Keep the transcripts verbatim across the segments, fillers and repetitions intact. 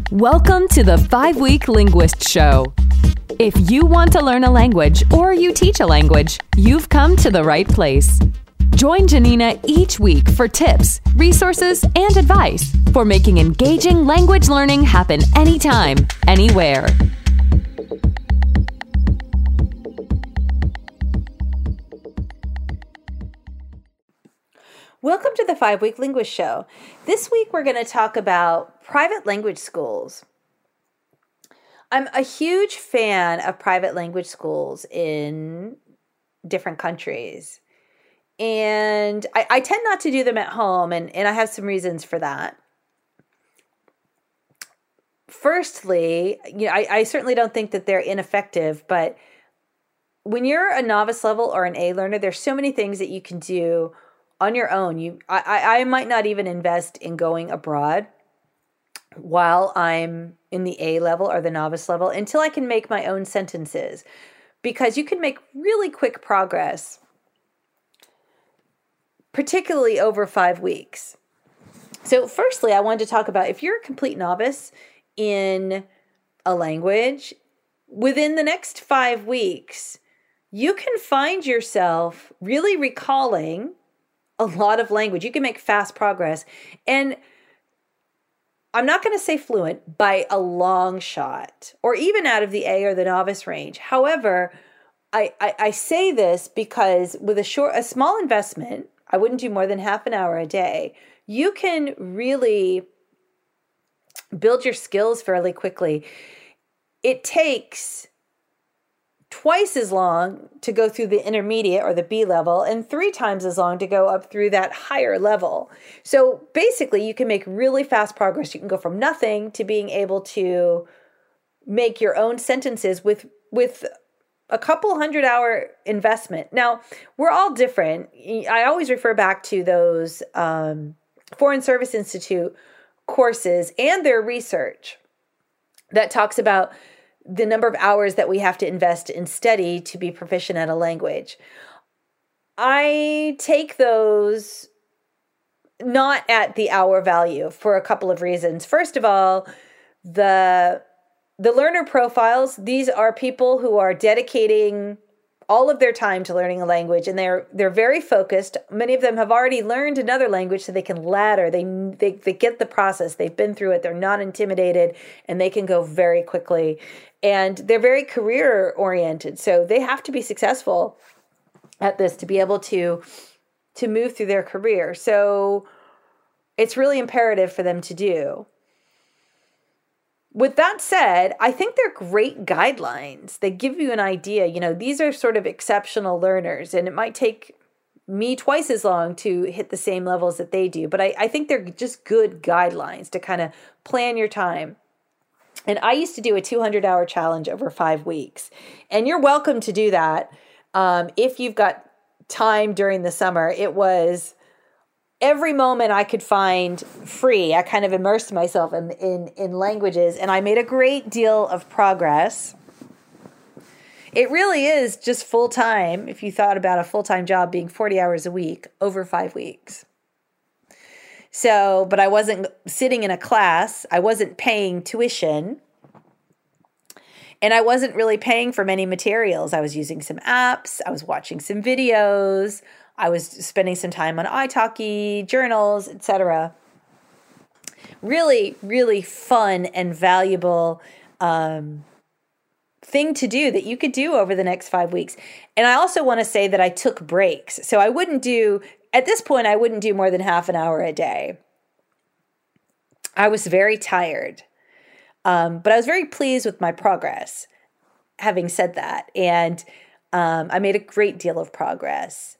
Welcome to the Five-Week Linguist Show. If you want to learn a language or you teach a language, you've come to the right place. Join Janina each week for tips, resources, and advice for making engaging language learning happen anytime, anywhere. Welcome to the Five-Week Linguist Show. This week we're going to talk about private language schools. I'm a huge fan of private language schools in different countries. And I, I tend not to do them at home, and, and I have some reasons for that. Firstly, you know, I, I certainly don't think that they're ineffective, but when you're a novice level or an A learner, there's so many things that you can do on your own. You, I, I might not even invest in going abroad while I'm in the A level or the novice level until I can make my own sentences, because you can make really quick progress, particularly over five weeks. So firstly, I wanted to talk about if you're a complete novice in a language, within the next five weeks, you can find yourself really recalling a lot of language. You can make fast progress. And I'm not going to say fluent by a long shot, or even out of the A or the novice range. However, I, I, I say this because with a short, a small investment, I wouldn't do more than half an hour a day, you can really build your skills fairly quickly. It takes twice as long to go through the intermediate or the B level, and three times as long to go up through that higher level. So basically, you can make really fast progress. You can go from nothing to being able to make your own sentences with with a couple hundred hour investment. Now, we're all different. I always refer back to those um, Foreign Service Institute courses and their research that talks about the number of hours that we have to invest in study to be proficient at a language. I take those not at the hour value for a couple of reasons. First of all, the the learner profiles, these are people who are dedicating all of their time to learning a language, and they're they're very focused. Many of them have already learned another language, so they can ladder. They, they they get the process. They've been through it. They're not intimidated, and they can go very quickly. And they're very career oriented, so they have to be successful at this to be able to to move through their career. So it's really imperative for them to do. With that said, I think they're great guidelines. They give you an idea. You know, these are sort of exceptional learners, and it might take me twice as long to hit the same levels that they do. But I, I think they're just good guidelines to kind of plan your time. And I used to do a two hundred hour challenge over five weeks. And you're welcome to do that um, if you've got time during the summer. It was every moment I could find free. I kind of immersed myself in, in, in languages, and I made a great deal of progress. It really is just full-time, if you thought about a full-time job being forty hours a week over five weeks. So, but I wasn't sitting in a class. I wasn't paying tuition. And I wasn't really paying for many materials. I was using some apps. I was watching some videos. I was spending some time on italki, journals, et cetera. Really, really fun and valuable um, thing to do that you could do over the next five weeks. And I also want to say that I took breaks. So I wouldn't do, at this point, I wouldn't do more than half an hour a day. I was very tired. Um, but I was very pleased with my progress, having said that. And um, I made a great deal of progress.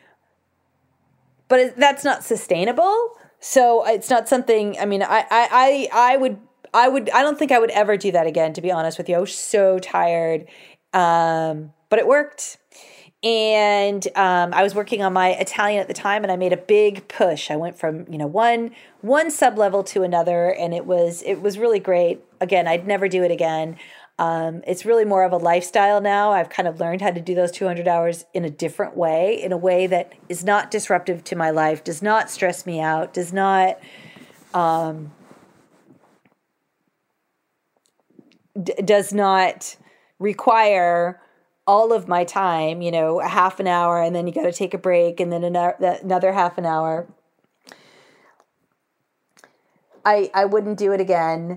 But that's not sustainable. So it's not something, I mean, I, I, I, I would, I would, I don't think I would ever do that again, to be honest with you. I was so tired. Um, but it worked. And um, I was working on my Italian at the time, and I made a big push. I went from, you know, one one sub-level to another, and it was it was really great. Again, I'd never do it again. Um, it's really more of a lifestyle now. I've kind of learned how to do those two hundred hours in a different way, in a way that is not disruptive to my life, does not stress me out, does not um, d- does not require all of my time, you know, a half an hour, and then you got to take a break, and then another, another half an hour. I I wouldn't do it again,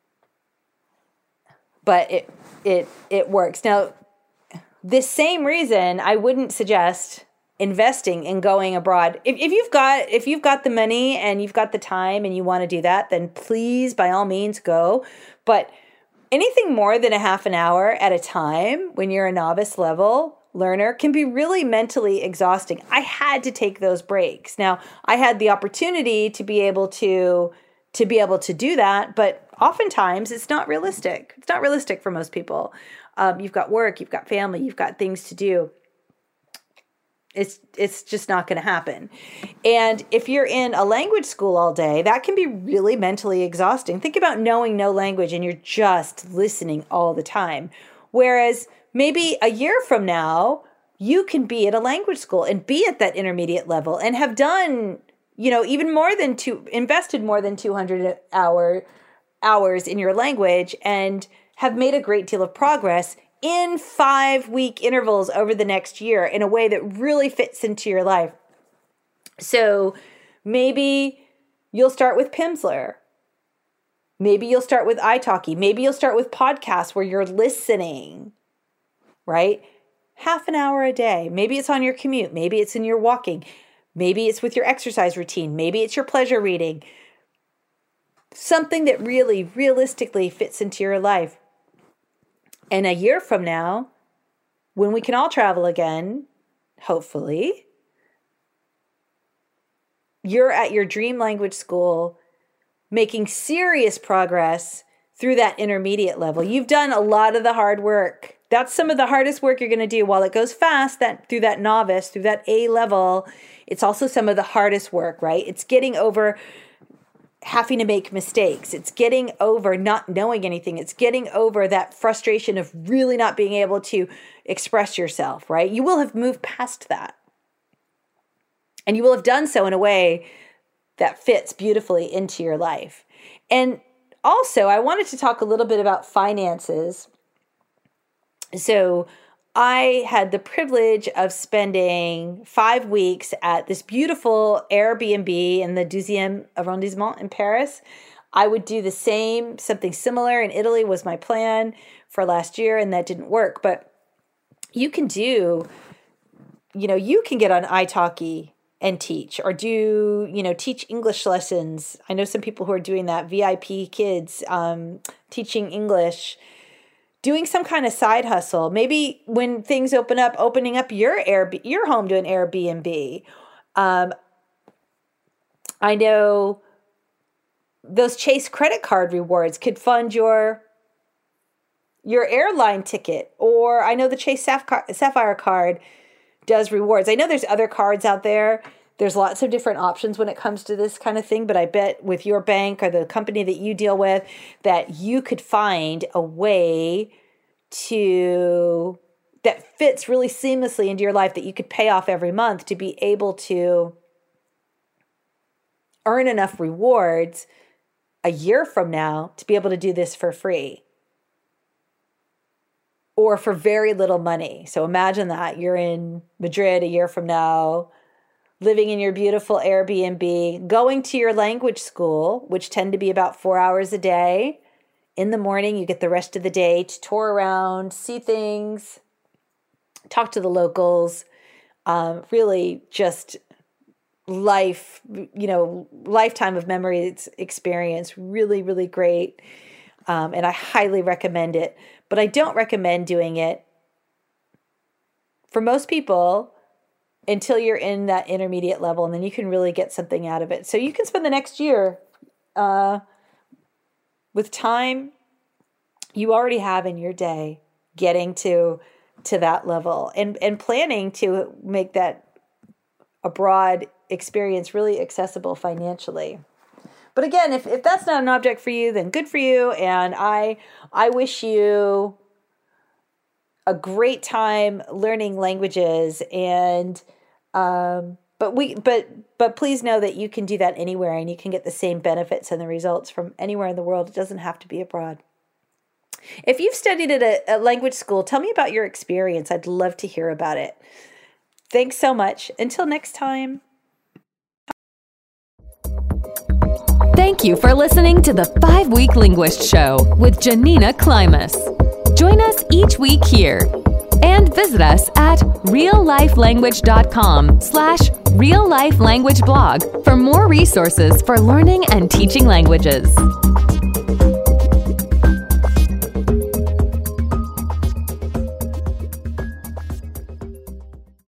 but it it it works. Now, this same reason, I wouldn't suggest investing in going abroad. If, if you've got if you've got the money and you've got the time and you want to do that, then please, by all means, go. But anything more than a half an hour at a time when you're a novice level learner can be really mentally exhausting. I had to take those breaks. Now, I had the opportunity to be able to to be able to do that, but oftentimes it's not realistic. It's not realistic for most people. Um, you've got work, you've got family, you've got things to do. It's it's just not going to happen. And if you're in a language school all day, that can be really mentally exhausting. Think about knowing no language and you're just listening all the time. Whereas maybe a year from now, you can be at a language school and be at that intermediate level and have done, you know, even more than two, invested more than two hundred hour, hours in your language and have made a great deal of progress in five week intervals over the next year in a way that really fits into your life. So maybe you'll start with Pimsleur. Maybe you'll start with italki. Maybe you'll start with podcasts where you're listening, right? Half an hour a day. Maybe it's on your commute. Maybe it's in your walking. Maybe it's with your exercise routine. Maybe it's your pleasure reading. Something that really realistically fits into your life. And a year from now, when we can all travel again, hopefully, you're at your dream language school making serious progress through that intermediate level. You've done a lot of the hard work. That's some of the hardest work you're going to do. While it goes fast that through that novice, through that A level, it's also some of the hardest work, right? It's getting over having to make mistakes. It's getting over not knowing anything. It's getting over that frustration of really not being able to express yourself, right? You will have moved past that. And you will have done so in a way that fits beautifully into your life. And also, I wanted to talk a little bit about finances. So I had the privilege of spending five weeks at this beautiful Airbnb in the douzième arrondissement in Paris. I would do the same, something similar in Italy was my plan for last year, and that didn't work. But you can do, you know, you can get on italki and teach, or do, you know, teach English lessons. I know some people who are doing that, V I P kids, um, teaching English. Doing some kind of side hustle, maybe when things open up, opening up your Air, your home to an Airbnb. Um, I know those Chase credit card rewards could fund your your airline ticket, or I know the Chase Sapphire card does rewards. I know there's other cards out there. There's lots of different options when it comes to this kind of thing, but I bet with your bank or the company that you deal with that you could find a way to that fits really seamlessly into your life that you could pay off every month to be able to earn enough rewards a year from now to be able to do this for free or for very little money. So imagine that you're in Madrid a year from now, living in your beautiful Airbnb, going to your language school, which tend to be about four hours a day. In the morning, you get the rest of the day to tour around, see things, talk to the locals, um, really just life, you know, lifetime of memories experience. Really, really great. Um, and I highly recommend it. But I don't recommend doing it for most people until you're in that intermediate level, and then you can really get something out of it. So you can spend the next year uh, with time you already have in your day getting to to that level and, and planning to make that abroad experience really accessible financially. But again, if, if that's not an object for you, then good for you. And I I wish you a great time learning languages, and um, but we but but please know that you can do that anywhere, and you can get the same benefits and the results from anywhere in the world. It doesn't have to be abroad. If you've studied at a, a language school, tell me about your experience. I'd love to hear about it. Thanks so much. Until next time. Thank you for listening to the Five-Week Linguist Show with Janina Klimas. Join us each week here and visit us at reallifelanguage.com slash real life language blog for more resources for learning and teaching languages.